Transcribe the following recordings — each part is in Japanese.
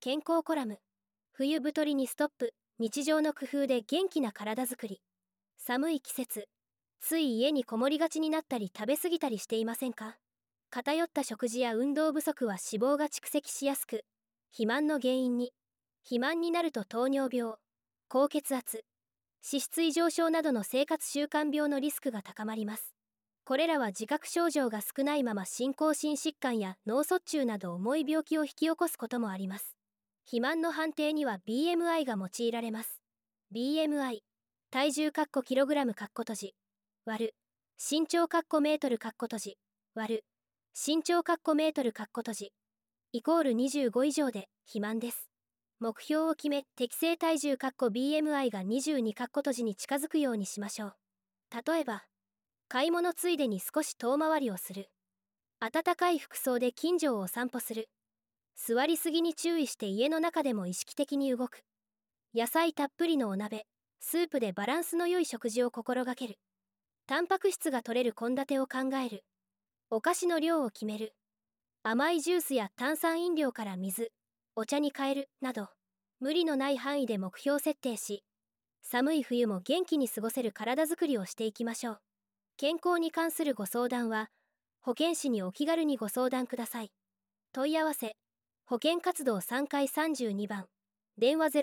健康コラム。冬太りにストップ。日常の工夫で元気な体づくり。寒い季節、つい家にこもりがちになったり食べ過ぎたりしていませんか？偏った食事や運動不足は脂肪が蓄積しやすく、肥満の原因に。肥満になると糖尿病、高血圧、脂質異常症などの生活習慣病のリスクが高まります。これらは自覚症状が少ないまま進行心疾患や脳卒中など重い病気を引き起こすこともあります。肥満の判定には BMI が用いられます。BMI、体重キログラム閉じ、割る、身長メートル閉じ、割る、身長メートル閉じ、イコール25以上で肥満です。目標を決め、適正体重BMI が22閉じに近づくようにしましょう。例えば、買い物ついでに少し遠回りをする。暖かい服装で近所をお散歩する。座りすぎに注意して家の中でも意識的に動く。野菜たっぷりのお鍋、スープでバランスの良い食事を心がける。タンパク質が摂れる献立を考える。お菓子の量を決める。甘いジュースや炭酸飲料から水、お茶に変えるなど、無理のない範囲で目標設定し、寒い冬も元気に過ごせる体づくりをしていきましょう。健康に関するご相談は、保健師にお気軽にご相談ください。問い合わせ、保健活動3階32番、電話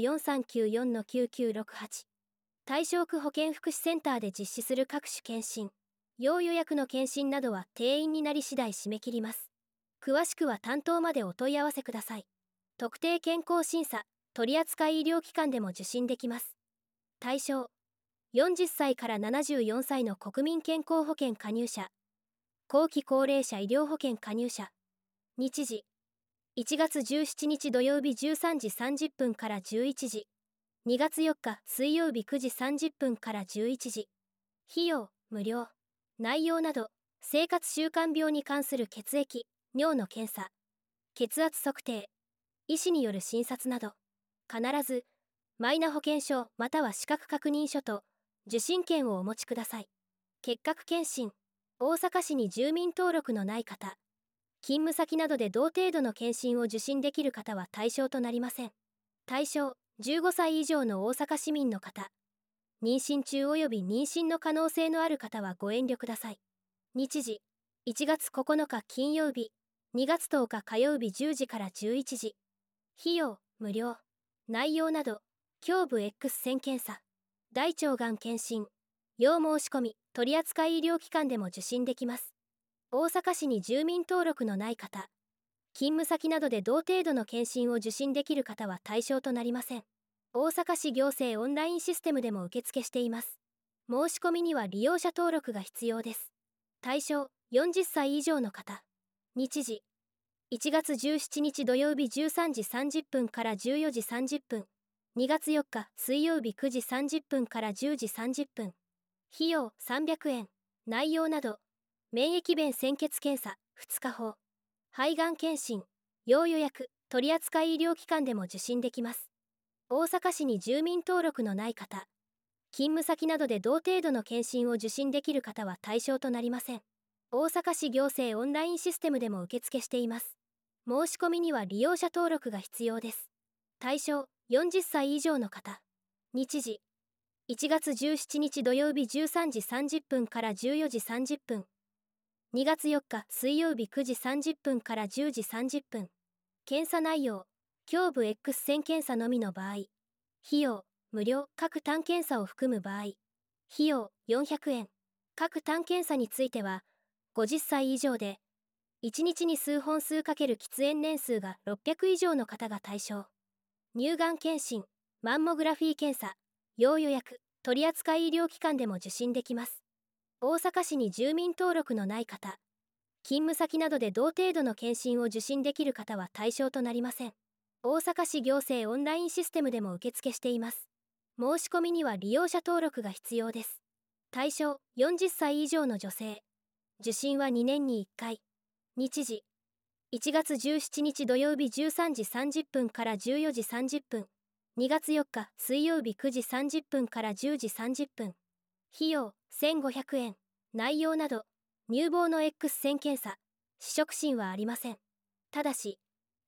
06-4394-9968。対象区保健福祉センターで実施する各種検診、要予約の検診などは定員になり次第締め切ります。詳しくは担当までお問い合わせください。特定健康審査、取扱医療機関でも受診できます。対象、40歳から74歳の国民健康保険加入者、後期高齢者医療保険加入者。日時、1月17日土曜日13時30分から11時、2月4日水曜日9時30分から11時。費用、無料。内容など、生活習慣病に関する血液、尿の検査、血圧測定、医師による診察など、必ず、マイナ保険証または資格確認書と、受診券をお持ちください。結核検診、大阪市に住民登録のない方、勤務先などで同程度の検診を受診できる方は対象となりません。対象、15歳以上の大阪市民の方、妊娠中及び妊娠の可能性のある方はご遠慮ください。日時、1月9日金曜日、2月10日火曜日10時から11時。費用、無料。内容など、胸部 X 線検査、大腸がん検診、要申し込み、取扱医療機関でも受診できます。大阪市に住民登録のない方、勤務先などで同程度の検診を受診できる方は対象となりません。大阪市行政オンラインシステムでも受付しています。申し込みには利用者登録が必要です。対象、40歳以上の方。日時、1月17日土曜日13時30分から14時30分。2月4日水曜日9時30分から10時30分。費用300円。内容など、免疫弁潜血検査、2日法。肺がん検診、要予約、取扱医療機関でも受診できます。大阪市に住民登録のない方、勤務先などで同程度の検診を受診できる方は対象となりません。大阪市行政オンラインシステムでも受付しています。申し込みには利用者登録が必要です。対象、40歳以上の方。日時、1月17日土曜日13時30分から14時30分。2月4日水曜日9時30分から10時30分。検査内容、胸部 X 線検査のみの場合。費用、無料。各単検査を含む場合。費用、400円。各単検査については、50歳以上で、1日に数本数かける喫煙年数が600以上の方が対象。乳がん検診、マンモグラフィー検査、要予約、取扱医療機関でも受診できます。大阪市に住民登録のない方、勤務先などで同程度の検診を受診できる方は対象となりません。大阪市行政オンラインシステムでも受付しています。申し込みには利用者登録が必要です。対象、40歳以上の女性。受診は2年に1回。日時、1月17日土曜日13時30分から14時30分。2月4日水曜日9時30分から10時30分。費用、1500円。内容など、乳房の X 線検査、試食診はありません。ただし、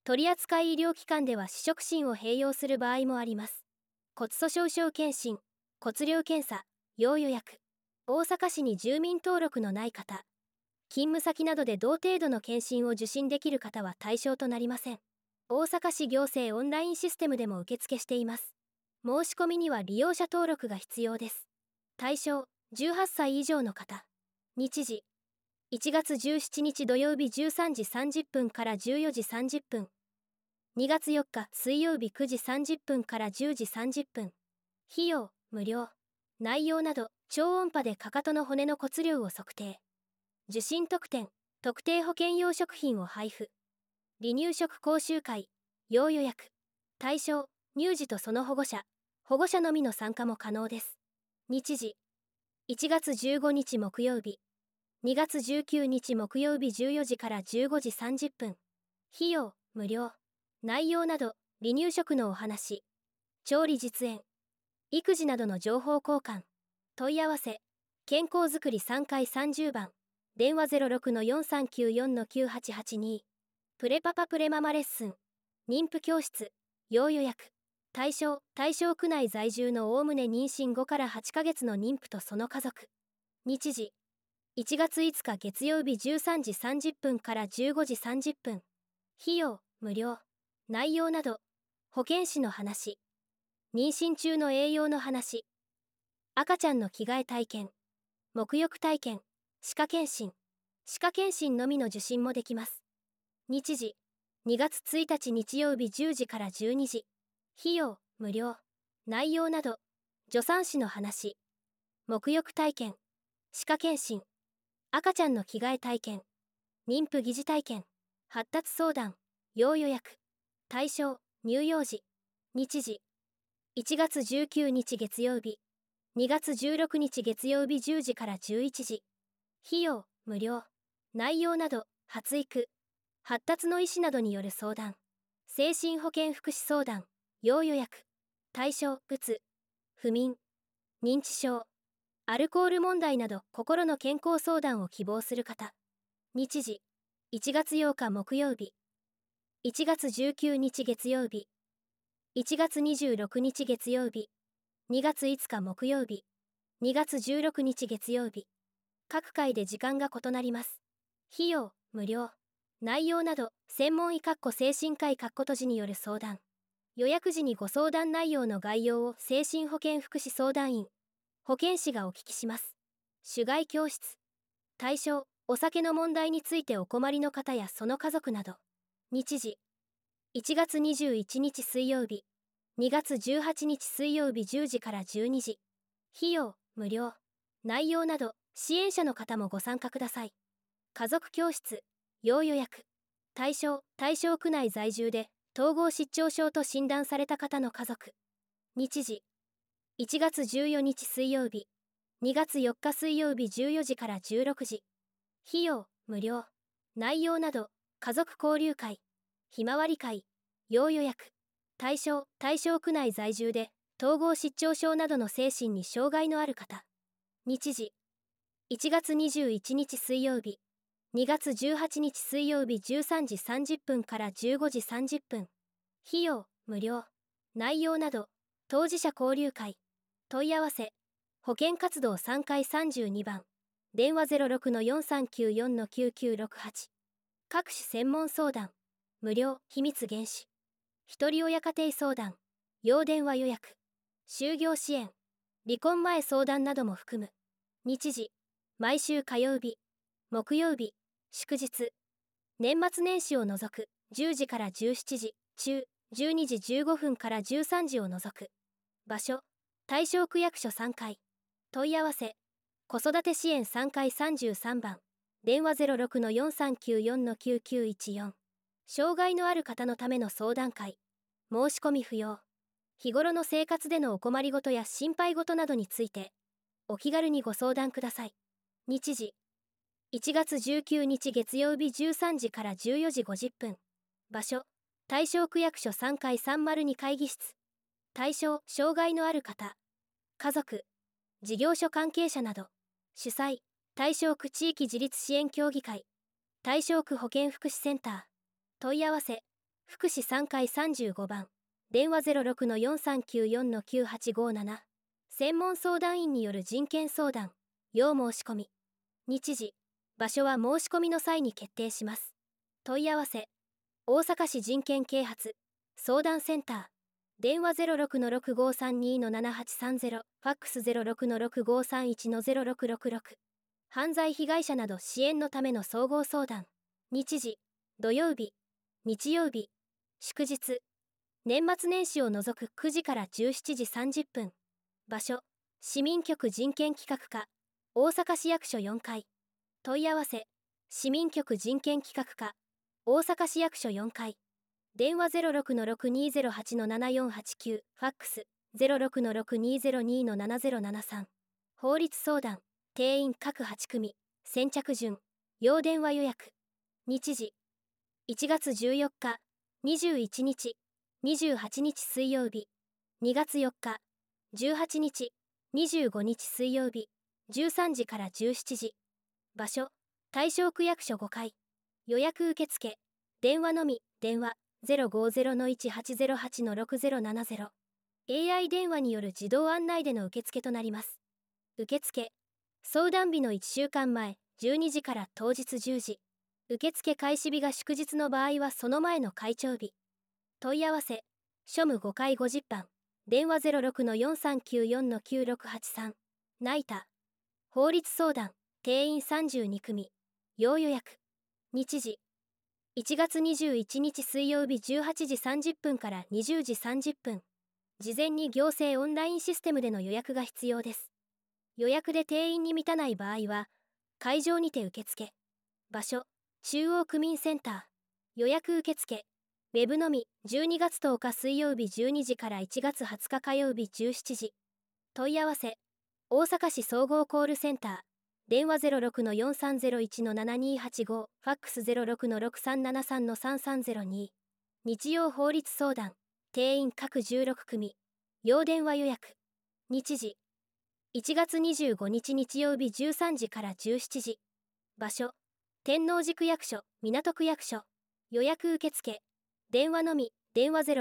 取扱医療機関では試食診を併用する場合もあります。骨粗しょう症検診、骨量検査、要予約。大阪市に住民登録のない方、勤務先などで同程度の検診を受診できる方は対象となりません。大阪市行政オンラインシステムでも受付しています。申し込みには利用者登録が必要です。対象、18歳以上の方。日時、1月17日土曜日13時30分から14時30分。2月4日水曜日9時30分から10時30分。費用、無料。内容など、超音波でかかとの骨の骨量を測定。受診特典、特定保険用食品を配布。離乳食講習会、要予約。対象、乳児とその保護者のみの参加も可能です。日時、1月15日木曜日、2月19日木曜日14時から15時30分。費用、無料。内容など、離乳食のお話、調理実演、育児などの情報交換。問い合わせ、健康づくり3階30番。電話 06-4394-9882。プレパパプレママレッスン。妊婦教室。要予約。対象区内在住のおおむね妊娠5から8ヶ月の妊婦とその家族。日時、1月5日月曜日13時30分から15時30分。費用、無料。内容など、保健師の話。妊娠中の栄養の話。赤ちゃんの着替え体験。沐浴体験。歯科検診。歯科検診のみの受診もできます。日時、2月1日日曜日10時から12時。費用、無料。内容など、助産師の話。沐浴体験。歯科検診。赤ちゃんの着替え体験。妊婦疑似体験。発達相談。要予約。対象、乳幼児。日時、1月19日月曜日。2月16日月曜日10時から11時。費用、無料。内容など、発育。発達の医師などによる相談。精神保健福祉相談。要予約。対象、うつ、不眠、認知症、アルコール問題など心の健康相談を希望する方。日時、1月8日木曜日。1月19日月曜日。1月26日月曜日。2月5日木曜日。2月16日月曜日。各回で時間が異なります。費用、無料。内容など、専門医精神科医閉じによる相談。予約時にご相談内容の概要を精神保健福祉相談員、保健師がお聞きします。主外教室。対象、お酒の問題についてお困りの方やその家族など。日時、1月21日水曜日。2月18日水曜日10時から12時。費用、無料。内容など、支援者の方もご参加ください。家族教室、要予約。対象区内在住で、統合失調症と診断された方の家族。日時、1月14日水曜日。2月4日水曜日14時から16時。費用、無料。内容など、家族交流会、ひまわり会、要予約。対象区内在住で、統合失調症などの精神に障害のある方。日時、1月21日水曜日。2月18日水曜日13時30分から15時30分。費用、無料。内容など、当事者交流会。問い合わせ、保健活動3階32番。電話 06-4394-9968。各種専門相談。無料、秘密厳守。一人親家庭相談。要電話予約。就業支援。離婚前相談なども含む。日時、毎週火曜日、木曜日、祝日。年末年始を除く10時から17時、中、12時15分から13時を除く。場所、大正区役所3階。問い合わせ、子育て支援3階33番。電話 06-4394-9914。障害のある方のための相談会。申し込み不要。日頃の生活でのお困りごとや心配ごとなどについて、お気軽にご相談ください。日時、1月19日月曜日13時から14時50分。場所、大正区役所3階302会議室。対象、障害のある方、家族、事業所関係者など。主催、大正区地域自立支援協議会。大正区保健福祉センター。問い合わせ、 福祉3階35番、電話06-4394-9857。専門相談員による人権相談、要申し込み。日時、場所は申し込みの際に決定します。問い合わせ、大阪市人権啓発相談センター、電話06-6532-7830、ファックス06-6531-0666。犯罪被害者など支援のための総合相談。日時、土曜日、日曜日、祝日、年末年始を除く9時から17時30分。場所、市民局人権企画課、大阪市役所4階。問い合わせ、市民局人権企画課、大阪市役所4階。電話06-6208-7489、ファックス06-6202-7073。法律相談、定員各8組、先着順、要電話予約。日時、1月14日、21日、28日水曜日、2月4日、18日、25日水曜日、13時から17時。場所、大正区役所5階。予約受付、電話のみ、電話050-1808-6070。AI 電話による自動案内での受付となります。受付、相談日の1週間前、12時から当日10時。受付開始日が祝日の場合はその前の開帳日。問い合わせ、庶務5階50番、電話06-4394-9683。ナイタ。法律相談、定員32組、要予約。日時、1月21日水曜日18時30分から20時30分。事前に行政オンラインシステムでの予約が必要です。予約で定員に満たない場合は、会場にて受付。場所、中央区民センター。予約受付。ウェブのみ、12月10日水曜日12時から1月20日火曜日17時。問い合わせ、大阪市総合コールセンター。電話06-4301-7285、ファックス06-6373-3302。日曜法律相談、定員各16組、要電話予約。日時、1月25日日曜日13時から17時。場所、天王寺区役所、港区役所。予約受付。電話のみ、電話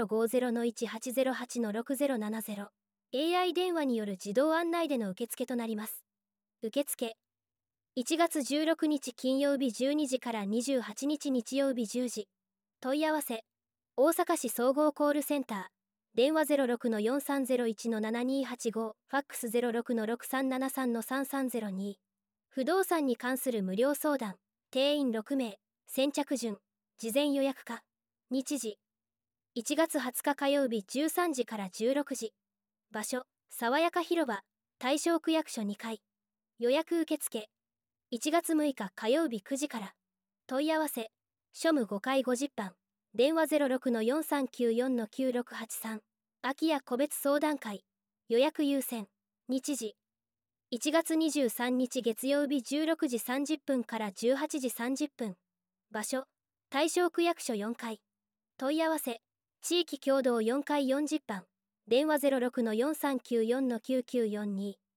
050-1808-6070。AI 電話による自動案内での受付となります。受付。1月16日金曜日12時から28日日曜日10時。問い合わせ、大阪市総合コールセンター。電話06-4301-7285、ファックス06-6373-3302。不動産に関する無料相談、定員6名、先着順、事前予約化。日時、1月20日火曜日13時から16時。場所、爽やか広場、大正区役所2階。予約受付、1月6日火曜日9時から。問い合わせ、庶務5階50番。電話06-4394-9683。空き家個別相談会。予約優先。日時。1月23日月曜日16時30分から18時30分。場所。大正区役所4階。問い合わせ。地域共同4階40番。電話06-4394-9942。